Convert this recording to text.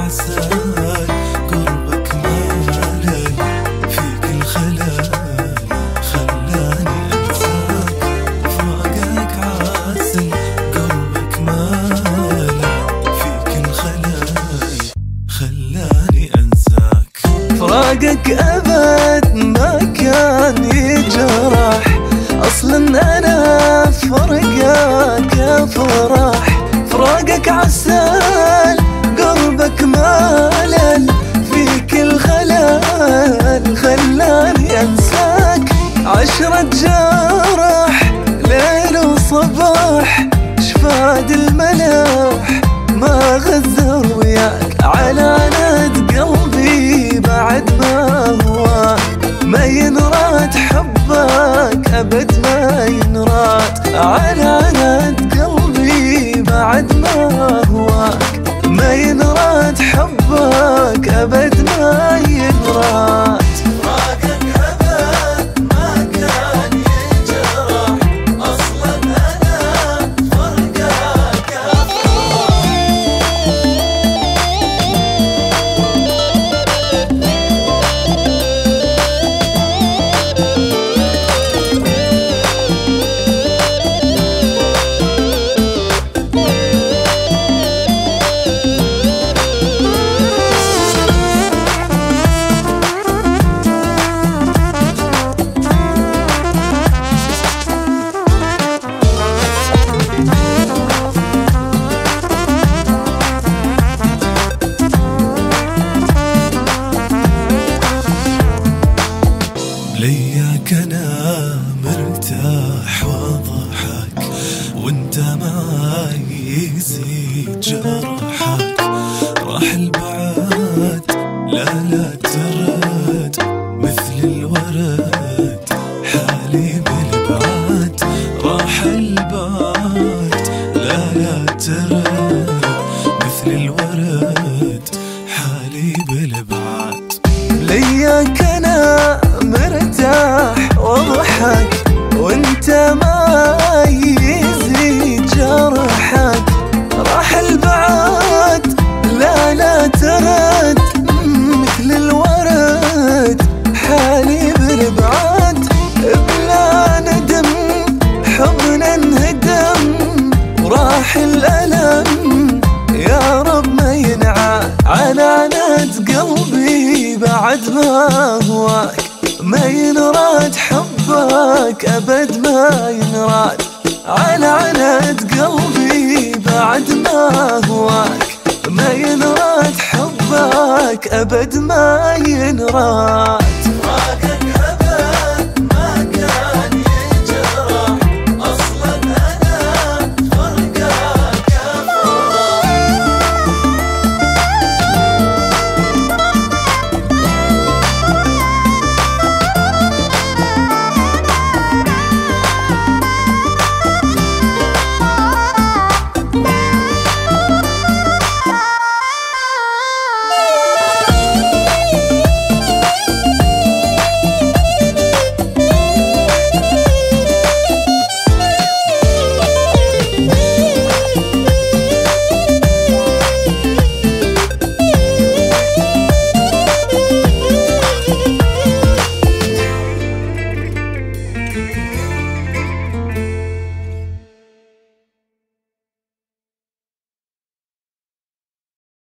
عسل قربك مالل فيك الخلل خلاني أنساك فراقك عسل قربك مالل فيك الخلل خلاني أنساك فراقك أبد ما كان يجرح أصلا أنا فرقك فرح فراقك عسل قربك مالل فيك الخلل خلاني أنساك 10 جرح ليل وصباح شفاد الملاح ما غزر وياك على ند قلبي بعد ما هو ما ينراد حبك أبد ما ينراد على ند قلبي بعد ما هواك ما ينراد حبك أبد ما ينراد فراقك أبد ما كان يجرح أصلا أنا فرقك لياك أنا مرتاح واضحك وانت معاي يزيد جرحك راح البعاد لا ترد مثل الورد حالي بالبعاد راح البعاد لا ترد مثل الورد حالي بالبعاد لياك أنا مرتاح واضحك وانت ما يزيد جرحك راح البعاد لا ترد مثل الورد حالي بالبعاد بلا ندم حضنا انهدم وراح الألم يا رب ما ينعاد على ند قلبي بعد ما هواك ما ينراد حبك أبد ما ينراد على ند قلبي بعد ما هواك ما ينراد حبك أبد ما ينراد فراقك أبد ما كان يجرح أصلا أنا فرقك